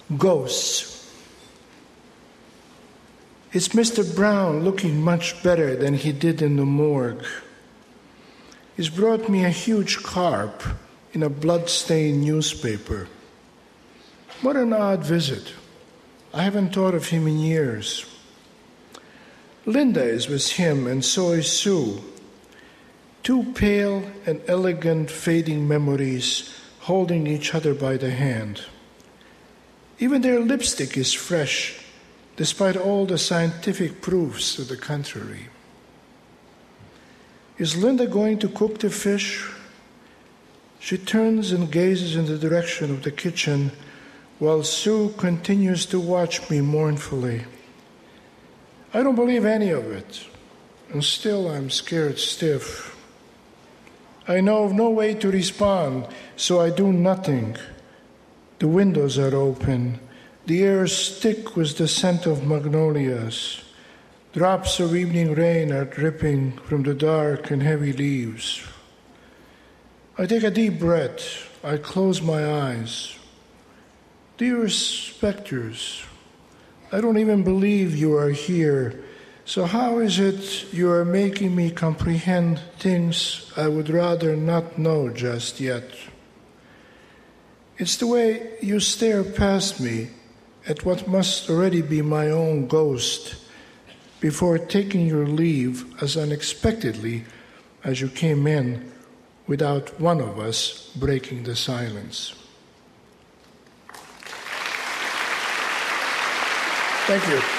Ghosts. It's Mr. Brown looking much better than he did in the morgue. He's brought me a huge carp in a blood-stained newspaper. What an odd visit. I haven't thought of him in years. Linda is with him, and so is Sue. Two pale and elegant fading memories holding each other by the hand. Even their lipstick is fresh, despite all the scientific proofs to the contrary. Is Linda going to cook the fish? She turns and gazes in the direction of the kitchen, while Sue continues to watch me mournfully. I don't believe any of it, and still I'm scared stiff. I know of no way to respond, so I do nothing. The windows are open. The air is thick with the scent of magnolias. Drops of evening rain are dripping from the dark and heavy leaves. I take a deep breath. I close my eyes. Dearest specters, I don't even believe you are here. So how is it you are making me comprehend things I would rather not know just yet? It's the way you stare past me at what must already be my own ghost before taking your leave as unexpectedly as you came in without one of us breaking the silence. Thank you.